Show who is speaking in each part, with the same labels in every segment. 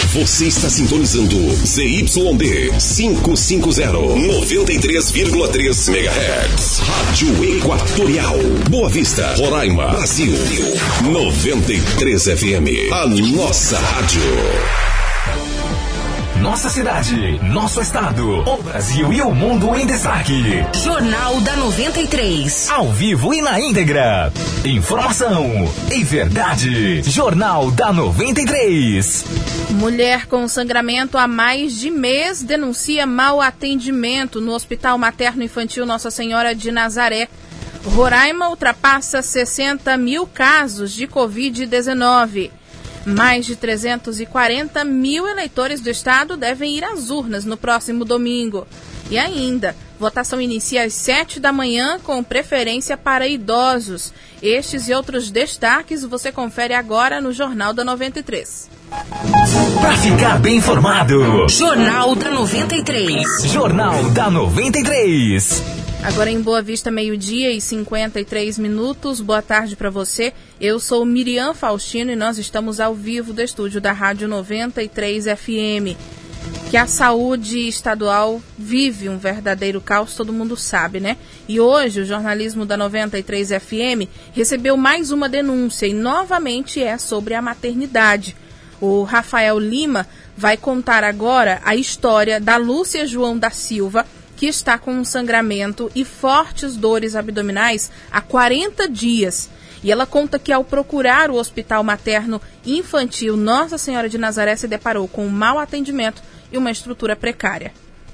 Speaker 1: Você está sintonizando ZYD 550, 93,3 MHz. Rádio Equatorial. Boa Vista, Roraima, Brasil. 93 FM. A nossa rádio.
Speaker 2: Nossa cidade, nosso estado, o Brasil e o mundo em destaque.
Speaker 3: Jornal da 93.
Speaker 2: Ao vivo e na íntegra. Informação e verdade. Jornal da 93.
Speaker 4: Mulher com sangramento há mais de mês denuncia mau atendimento no Hospital Materno Infantil Nossa Senhora de Nazaré. Roraima ultrapassa 60 mil casos de Covid-19. Mais de 340 mil eleitores do estado devem ir às urnas no próximo domingo. E ainda, votação inicia às 7 da manhã com preferência para idosos. Estes e outros destaques você confere agora no Jornal da 93.
Speaker 2: Para ficar bem informado,
Speaker 3: Jornal da 93.
Speaker 2: Jornal da 93.
Speaker 4: Agora em Boa Vista, 12h53. Boa tarde para você. Eu sou Miriam Faustino e nós estamos ao vivo do estúdio da Rádio 93 FM. Que a saúde estadual vive um verdadeiro caos, todo mundo sabe, né? E hoje o jornalismo da 93 FM recebeu mais uma denúncia e novamente é sobre a maternidade. O Rafael Lima vai contar agora a história da Lúcia João da Silva, que está com um sangramento e fortes dores abdominais há 40 dias. E ela conta que ao procurar o Hospital Materno Infantil Nossa Senhora de Nazaré se deparou com um mau atendimento e uma estrutura precária.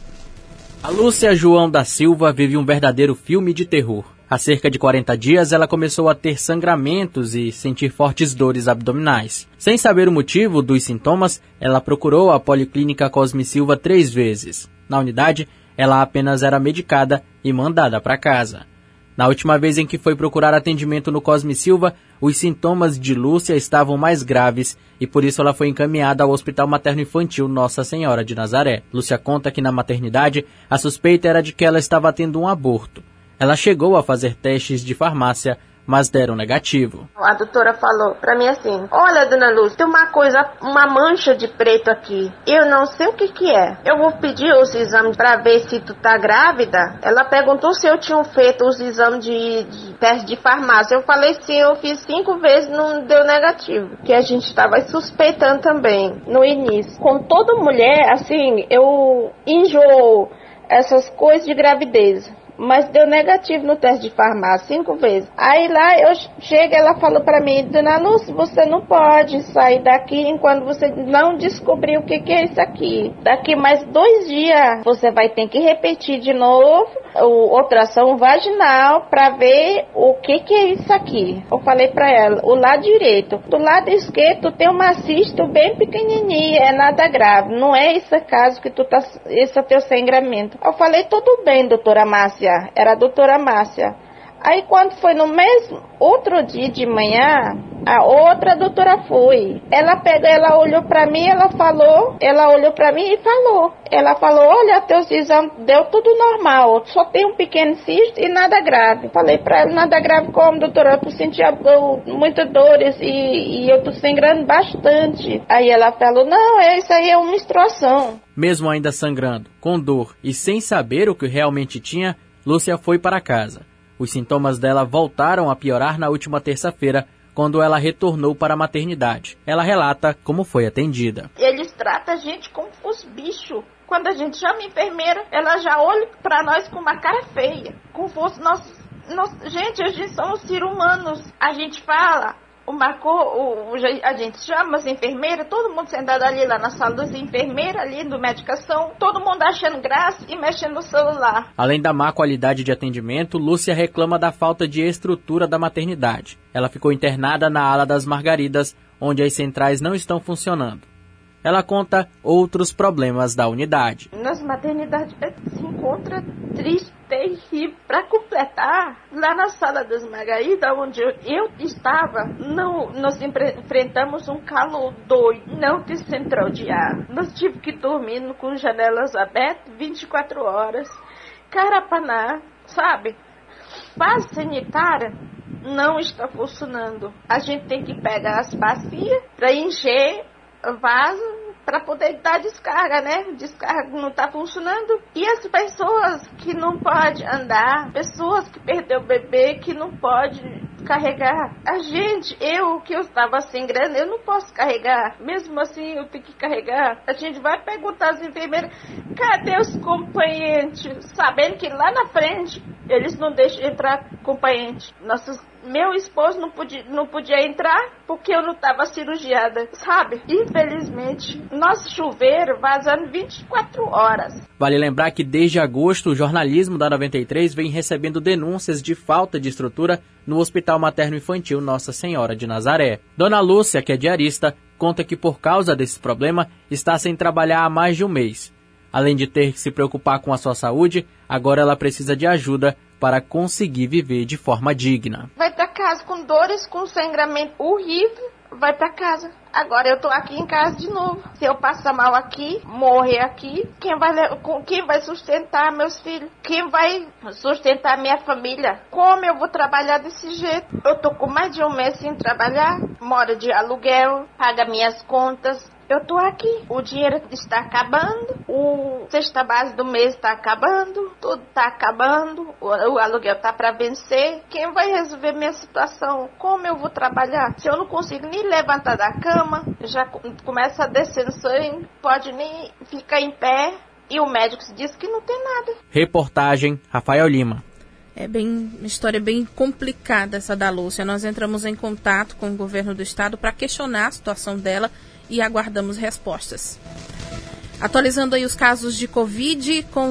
Speaker 5: A Lúcia João da Silva vive um verdadeiro filme de terror. Há cerca de 40 dias ela começou a ter sangramentos e sentir fortes dores abdominais. Sem saber o motivo dos sintomas, ela procurou a Policlínica Cosme Silva 3 vezes. Na unidade, ela apenas era medicada e mandada para casa. Na última vez em que foi procurar atendimento no Cosme Silva, os sintomas de Lúcia estavam mais graves e por isso ela foi encaminhada ao Hospital Materno Infantil Nossa Senhora de Nazaré. Lúcia conta que na maternidade a suspeita era de que ela estava tendo um aborto. Ela chegou a fazer testes de farmácia, mas deram negativo.
Speaker 6: A doutora falou pra mim assim: olha, dona Lúcia, tem uma mancha de preto aqui. Eu não sei o que é. Eu vou pedir os exames pra ver se tu tá grávida. Ela perguntou se eu tinha feito os exames de teste de farmácia. Eu falei sim, eu fiz 5 vezes, não deu negativo. Que a gente estava suspeitando também no início. Com toda mulher, assim, eu enjoo essas coisas de gravidez. Mas deu negativo no teste de farmácia 5 vezes. Aí lá eu chego, ela falou pra mim: dona Lúcia, você não pode sair daqui enquanto você não descobrir o que é isso aqui. Daqui mais 2 dias você vai ter que repetir de novo o ultrassom vaginal pra ver o que é isso aqui. Eu falei pra ela: o lado direito. Do lado esquerdo tem uma cisto bem pequenininha, é nada grave. Não é esse caso que tu tá, esse é teu sangramento. Eu falei: tudo bem, doutora Márcia. Era a doutora Márcia. Aí quando foi no mesmo outro dia de manhã, a outra doutora foi. Ela olhou pra mim, ela olhou pra mim e falou. Ela falou: olha, teus exames deu tudo normal, só tem um pequeno cisto e nada grave. Falei pra ela: nada grave como, doutora? Eu sentia muitas dores e eu tô sangrando bastante. Aí ela falou: não, isso aí é uma menstruação.
Speaker 5: Mesmo ainda sangrando, com dor e sem saber o que realmente tinha, Lúcia foi para casa. Os sintomas dela voltaram a piorar na última terça-feira, quando ela retornou para a maternidade. Ela relata como foi atendida.
Speaker 6: Eles tratam a gente como os bichos. Quando a gente chama a enfermeira, ela já olha para nós com uma cara feia. Como fosse gente, a gente somos seres humanos. A gente fala, a gente chama as enfermeiras, todo mundo sentado ali lá na sala das enfermeiras, ali do medicação, todo mundo achando graça e mexendo no celular.
Speaker 5: Além da má qualidade de atendimento, Lúcia reclama da falta de estrutura da maternidade. Ela ficou internada na ala das Margaridas, onde as centrais não estão funcionando. Ela conta outros problemas da unidade.
Speaker 6: Nas maternidades se encontra triste, terrível. Para completar, lá na sala das Margaridas, onde eu estava, nós enfrentamos um calor doido, não tem central de ar. Nós tivemos que dormir com janelas abertas 24 horas. Carapaná, sabe? Base sanitária não está funcionando. A gente tem que pegar as bacias para encher vaso para poder dar descarga, né? Descarga não tá funcionando. E as pessoas que não podem andar, pessoas que perdeu o bebê, que não pode carregar. A gente, que eu estava sem grana, eu não posso carregar. Mesmo assim, eu tenho que carregar. A gente vai perguntar às enfermeiras, cadê os acompanhantes? Sabendo que lá na frente, eles não deixam entrar acompanhante. Meu esposo não podia entrar porque eu não estava cirurgiada, sabe? Infelizmente, nosso chuveiro vazando 24 horas.
Speaker 5: Vale lembrar que desde agosto o jornalismo da 93 vem recebendo denúncias de falta de estrutura no Hospital Materno-Infantil Nossa Senhora de Nazaré. Dona Lúcia, que é diarista, conta que por causa desse problema está sem trabalhar há mais de um mês. Além de ter que se preocupar com a sua saúde, agora ela precisa de ajuda para conseguir viver de forma digna.
Speaker 6: Vai para casa com dores, com sangramento horrível, vai para casa. Agora eu tô aqui em casa de novo. Se eu passar mal aqui, morrer aqui, quem vai sustentar meus filhos? Quem vai sustentar minha família? Como eu vou trabalhar desse jeito? Eu tô com mais de um mês sem trabalhar, moro de aluguel, paga minhas contas. Eu tô aqui, o dinheiro está acabando, o cesta base do mês está acabando, tudo está acabando, o aluguel está para vencer. Quem vai resolver minha situação? Como eu vou trabalhar? Se eu não consigo nem levantar da cama, já começa a descer no sangue, pode nem ficar em pé e o médico diz que não tem nada.
Speaker 5: Reportagem Rafael Lima.
Speaker 4: É uma história bem complicada essa da Lúcia. Nós entramos em contato com o governo do estado para questionar a situação dela e aguardamos respostas. Atualizando aí os casos de Covid, com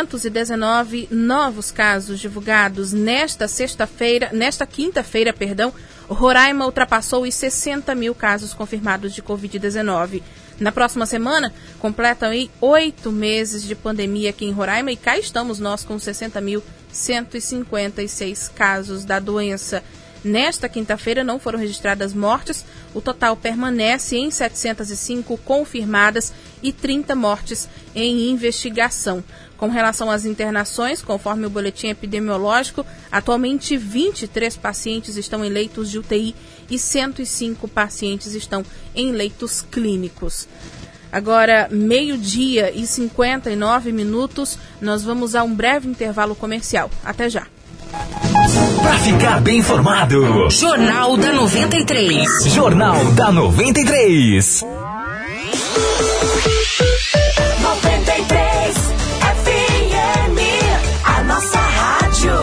Speaker 4: 219 novos casos divulgados nesta quinta-feira, Roraima ultrapassou os 60 mil casos confirmados de Covid-19. Na próxima semana, completam aí 8 meses de pandemia aqui em Roraima e cá estamos nós com 60.156 casos da doença. Nesta quinta-feira não foram registradas mortes, o total permanece em 705 confirmadas e 30 mortes em investigação. Com relação às internações, conforme o boletim epidemiológico, atualmente 23 pacientes estão em leitos de UTI e 105 pacientes estão em leitos clínicos. Agora, 12h e 59 minutos, nós vamos a um breve intervalo comercial. Até já.
Speaker 2: Para ficar bem informado,
Speaker 3: Jornal da 93.
Speaker 2: Jornal da 93.
Speaker 7: 93 FM, a nossa rádio.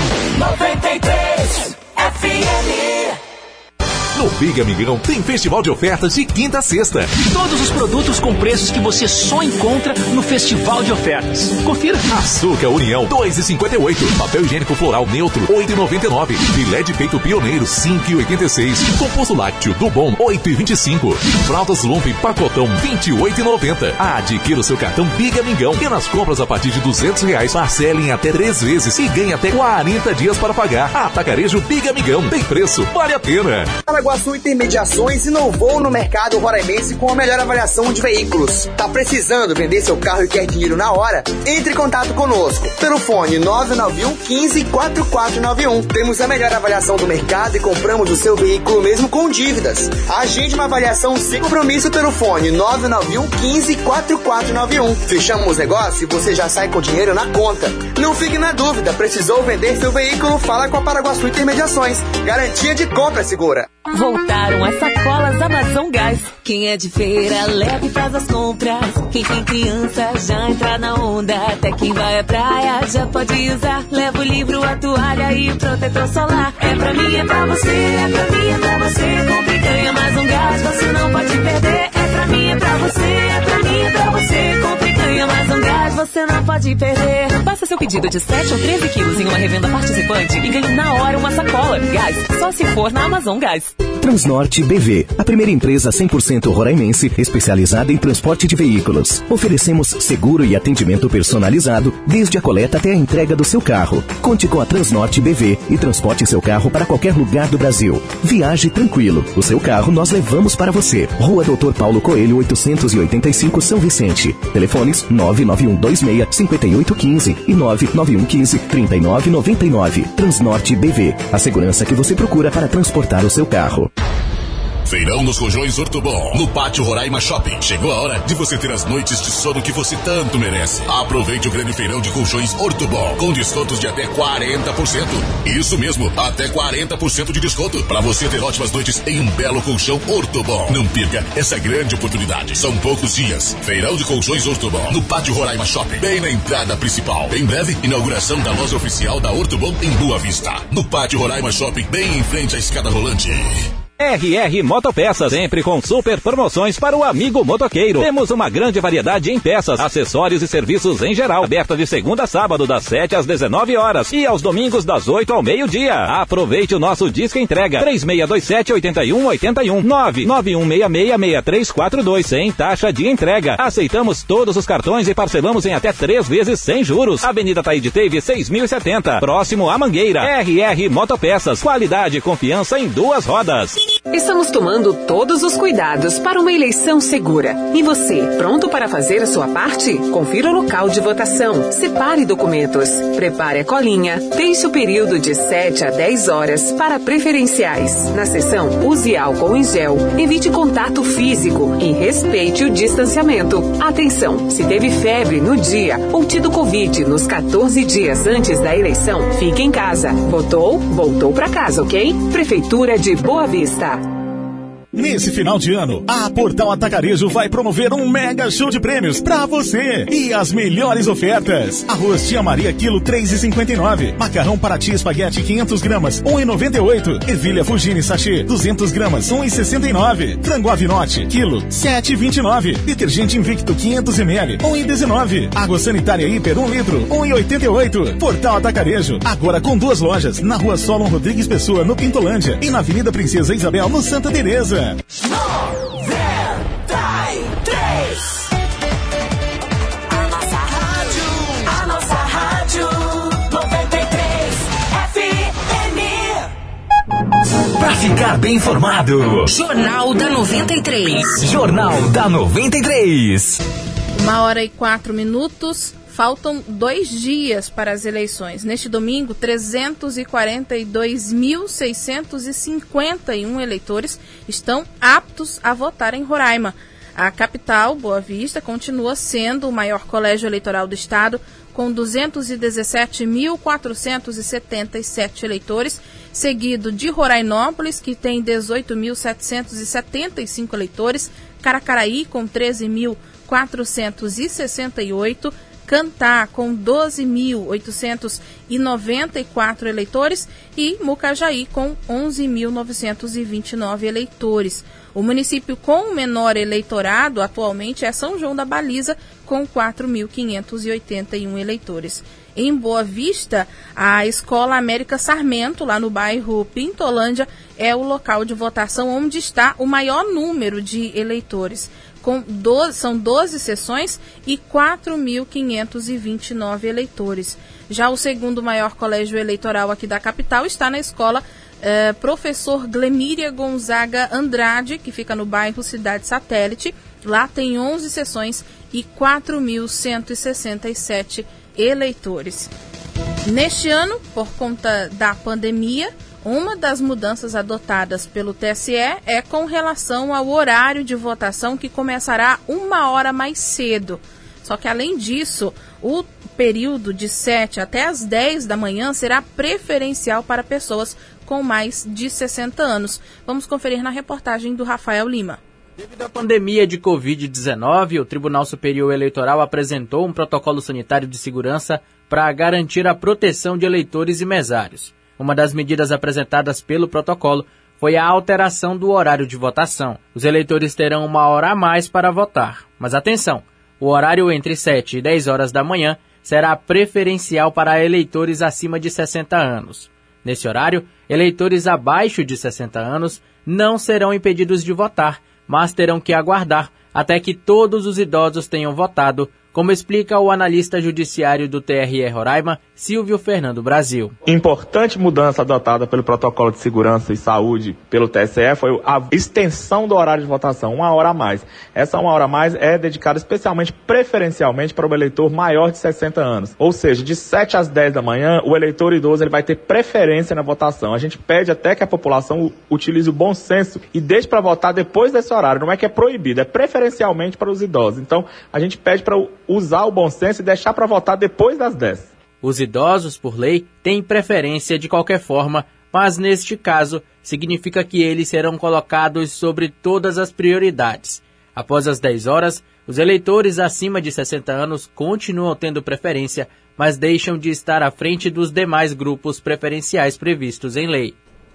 Speaker 7: 93 FM.
Speaker 1: No Big Amigão tem festival de ofertas de quinta a sexta.
Speaker 8: Todos os produtos com preços que você só encontra no festival de ofertas. Confira.
Speaker 1: Açúcar União, 2,58. Papel higiênico floral neutro, 8,99. Filé de peito pioneiro, 5,86. Composto lácteo do Bom, 8,25. Fraldas Lump pacotão, 28,90. Adquira o seu cartão Big Amigão e nas compras a partir de R$200, parcele em até 3 vezes e ganhe até 40 dias para pagar. Atacarejo Big Amigão, tem preço, vale a pena.
Speaker 9: Paraguaçu Intermediações inovou no mercado roraimense com a melhor avaliação de veículos. Tá precisando vender seu carro e quer dinheiro na hora? Entre em contato conosco pelo fone 991 15 4491. Temos a melhor avaliação do mercado e compramos o seu veículo mesmo com dívidas. Agende uma avaliação sem compromisso pelo fone 991 15 4491. Fechamos o negócio e você já sai com dinheiro na conta. Não fique na dúvida, precisou vender seu veículo? Fala com a Paraguaçu Intermediações. Garantia de compra segura.
Speaker 10: Voltaram as sacolas Amazon Gás. Quem é de feira, leva e faz as compras. Quem tem criança, já entra na onda. Até quem vai à praia, já pode usar. Leva o livro, a toalha e o protetor solar. É pra mim, é pra você, é pra mim, é pra você. Compre e ganha mais um gás, você não pode perder. É pra mim, é pra você, é pra mim, é pra você. Compre e ganha mais um gás, você não pode perder. Faça seu pedido de 7 ou 13 quilos em uma revenda participante e ganhe na hora uma sacola. Gás, só se for na Amazon Gás.
Speaker 11: Transnorte BV, a primeira empresa 100% roraimense especializada em transporte de veículos. Oferecemos seguro e atendimento personalizado desde a coleta até a entrega do seu carro. Conte com a Transnorte BV e transporte seu carro para qualquer lugar do Brasil. Viaje tranquilo, o seu carro nós levamos para você. Rua Dr. Paulo Coelho, 885, São Vicente. Telefones 99126-5815 e 99115-3999. Transnorte BV, a segurança que você procura para transportar o seu carro.
Speaker 12: Feirão dos Colchões Ortobon, no Pátio Roraima Shopping. Chegou a hora de você ter as noites de sono que você tanto merece. Aproveite o grande feirão de colchões Ortobon, com descontos de até 40%. Isso mesmo, até 40% de desconto, para você ter ótimas noites em um belo colchão Ortobon. Não perca essa grande oportunidade. São poucos dias. Feirão de Colchões Ortobon, no Pátio Roraima Shopping, bem na entrada principal. Em breve, inauguração da loja oficial da Ortobon em Boa Vista, no Pátio Roraima Shopping, bem em frente à escada rolante.
Speaker 13: RR Motopeças, sempre com super promoções para o amigo motoqueiro. Temos uma grande variedade em peças, acessórios e serviços em geral. Aberta de segunda a sábado, das 7 às 19 horas e aos domingos das 8 ao meio-dia. Aproveite o nosso Disque Entrega 3627-8181 991666342, sem taxa de entrega. Aceitamos todos os cartões e parcelamos em até 3 vezes sem juros. Avenida Taíde Teve 6070, próximo à Mangueira. RR Motopeças, qualidade e confiança em 2 rodas.
Speaker 14: Estamos tomando todos os cuidados para uma eleição segura. E você, pronto para fazer a sua parte? Confira o local de votação, separe documentos, prepare a colinha, deixe o período de 7 a 10 horas para preferenciais. Na sessão, use álcool em gel, evite contato físico e respeite o distanciamento. Atenção, se teve febre no dia ou tido Covid nos 14 dias antes da eleição, fique em casa. Votou? Voltou para casa, ok? Prefeitura de Boa Vista.
Speaker 15: Nesse final de ano, a Portal Atacarejo vai promover um mega show de prêmios pra você. E as melhores ofertas: arroz Tia Maria, quilo 3,59. Macarrão Paraty Espaguete, 500 gramas, 1,98. Ervilha Fugini Sachê, 200 gramas, 1,69. Frango Avinote, quilo, 7,29. Detergente Invicto, 500 ml, 1,19. Água Sanitária Hiper, 1 litro, 1,88. Portal Atacarejo, agora com 2 lojas, na Rua Solon Rodrigues Pessoa, no Pintolândia, e na Avenida Princesa Isabel, no Santa Teresa.
Speaker 7: 93. A nossa rádio 93 FM.
Speaker 2: Pra ficar bem informado,
Speaker 3: Jornal da 93.
Speaker 2: Jornal da 93.
Speaker 4: 1h04. Faltam 2 dias para as eleições. Neste domingo, 342.651 eleitores estão aptos a votar em Roraima. A capital, Boa Vista, continua sendo o maior colégio eleitoral do estado, com 217.477 eleitores, seguido de Rorainópolis, que tem 18.775 eleitores, Caracaraí, com 13.468, Cantá, com 12.894 eleitores e Mucajaí, com 11.929 eleitores. O município com menor eleitorado atualmente é São João da Baliza, com 4.581 eleitores. Em Boa Vista, a Escola América Sarmento, lá no bairro Pintolândia, é o local de votação onde está o maior número de eleitores. São 12 sessões e 4.529 eleitores. Já o segundo maior colégio eleitoral aqui da capital está na escola Professor Glemíria Gonzaga Andrade, que fica no bairro Cidade Satélite. Lá tem 11 sessões e 4.167 eleitores. Neste ano, por conta da pandemia, uma das mudanças adotadas pelo TSE é com relação ao horário de votação, que começará 1 hora mais cedo. Só que, além disso, o período de 7 até as 10 da manhã será preferencial para pessoas com mais de 60 anos. Vamos conferir na reportagem do Rafael Lima.
Speaker 5: Devido à pandemia de Covid-19, o Tribunal Superior Eleitoral apresentou um protocolo sanitário de segurança para garantir a proteção de eleitores e mesários. Uma das medidas apresentadas pelo protocolo foi a alteração do horário de votação. Os eleitores terão 1 hora a mais para votar. Mas atenção, o horário entre 7 e 10 horas da manhã será preferencial para eleitores acima de 60 anos. Nesse horário, eleitores abaixo de 60 anos não serão impedidos de votar, mas terão que aguardar até que todos os idosos tenham votado como explica o analista judiciário do TRE Roraima, Silvio Fernando Brasil.
Speaker 16: Importante mudança adotada pelo Protocolo de Segurança e Saúde pelo TSE foi a extensão do horário de votação, 1 hora a mais. Essa 1 hora a mais é dedicada especialmente, preferencialmente, para o eleitor maior de 60 anos. Ou seja, de 7 às 10 da manhã, o eleitor idoso ele vai ter preferência na votação. A gente pede até que a população utilize o bom senso e deixe para votar depois desse horário. Não é que é proibido, é preferencialmente para os idosos. Então, a gente pede para usar o bom senso e deixar para votar depois das 10.
Speaker 5: Os idosos, por lei, têm preferência de qualquer forma, mas neste caso, significa que eles serão colocados sobre todas as prioridades. Após as 10 horas, os eleitores acima de 60 anos continuam tendo preferência, mas deixam de estar à frente dos demais grupos preferenciais previstos em lei.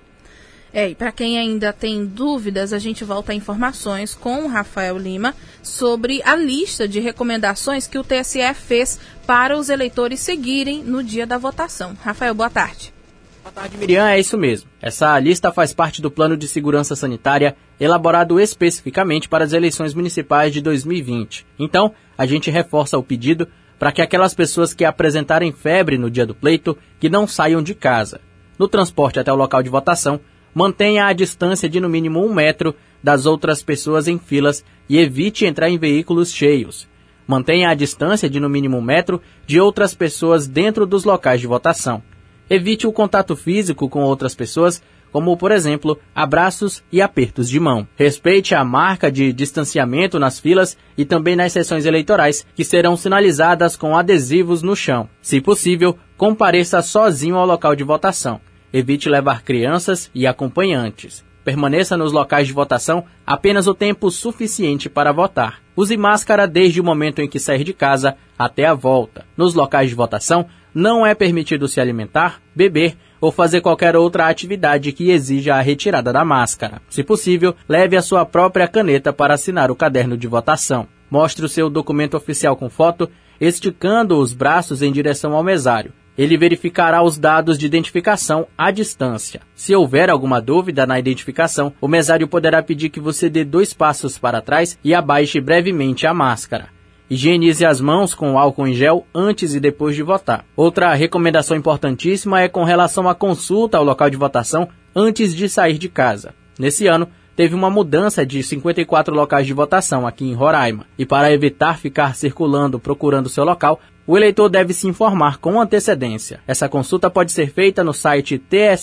Speaker 4: E para quem ainda tem dúvidas, a gente volta a informações com o Rafael Lima sobre a lista de recomendações que o TSE fez para os eleitores seguirem no dia da votação. Rafael, boa tarde.
Speaker 5: Boa tarde, Miriam, é isso mesmo. Essa lista faz parte do Plano de Segurança Sanitária elaborado especificamente para as eleições municipais de 2020. Então, a gente reforça o pedido para que aquelas pessoas que apresentarem febre no dia do pleito, que não saiam de casa. No transporte até o local de votação, mantenha a distância de no mínimo 1 metro das outras pessoas em filas e evite entrar em veículos cheios. Mantenha a distância de no mínimo 1 metro de outras pessoas dentro dos locais de votação. Evite o contato físico com outras pessoas, como, por exemplo, abraços e apertos de mão. Respeite a marca de distanciamento nas filas e também nas sessões eleitorais, que serão sinalizadas com adesivos no chão. Se possível, compareça sozinho ao local de votação. Evite levar crianças e acompanhantes. Permaneça nos locais de votação apenas o tempo suficiente para votar. Use máscara desde o momento em que sair de casa até a volta. Nos locais de votação, não é permitido se alimentar, beber ou fazer qualquer outra atividade que exija a retirada da máscara. Se possível, leve a sua própria caneta para assinar o caderno de votação. Mostre o seu documento oficial com foto, esticando os braços em direção ao mesário. Ele verificará os dados de identificação à distância. Se houver alguma dúvida na identificação, o mesário poderá pedir que você dê 2 passos para trás e abaixe brevemente a máscara. Higienize as mãos com álcool em gel antes e depois de votar. Outra recomendação importantíssima é com relação à consulta ao local de votação antes de sair de casa. Nesse ano, teve uma mudança de 54 locais de votação aqui em Roraima. E para evitar ficar circulando procurando seu local, o eleitor deve se informar com antecedência. Essa consulta pode ser feita no site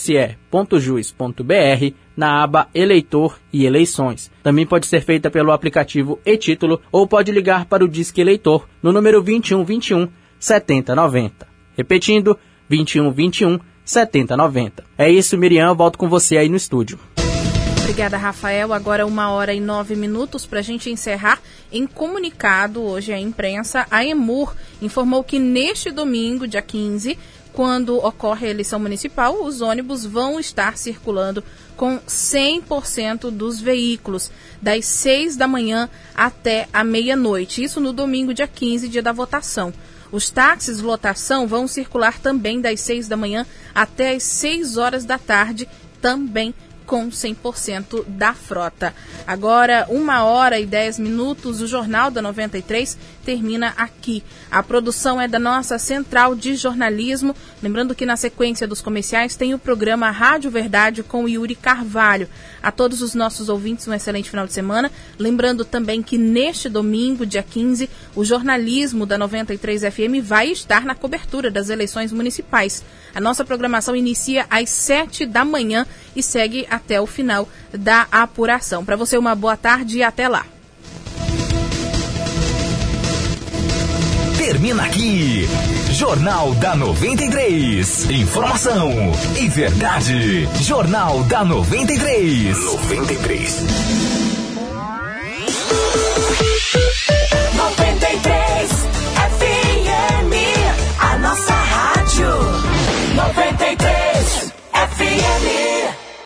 Speaker 5: tse.jus.br, na aba Eleitor e Eleições. Também pode ser feita pelo aplicativo e-Título ou pode ligar para o Disque Eleitor no número 2121 7090. Repetindo, 2121 7090. É isso, Miriam, volto com você aí no estúdio.
Speaker 4: Obrigada, Rafael. Agora 1h09 para a gente encerrar. Em comunicado hoje à imprensa, a EMUR informou que neste domingo, dia 15, quando ocorre a eleição municipal, os ônibus vão estar circulando com 100% dos veículos, das 6 da manhã até a meia-noite. Isso no domingo, dia 15, dia da votação. Os táxis lotação vão circular também das 6 da manhã até as 6 horas da tarde, também com 100% da frota. Agora, 1h10, o Jornal da 93 termina aqui. A produção é da nossa Central de Jornalismo. Lembrando que na sequência dos comerciais tem o programa Rádio Verdade com Yuri Carvalho. A todos os nossos ouvintes, um excelente final de semana. Lembrando também que neste domingo, dia 15, o jornalismo da 93 FM vai estar na cobertura das eleições municipais. A nossa programação inicia às 7 da manhã e segue até o final da apuração. Para você, uma boa tarde e até lá.
Speaker 2: Termina aqui, Jornal da 93. Informação e verdade. Jornal da 93. 93.
Speaker 7: 93 FM, a nossa rádio. 93.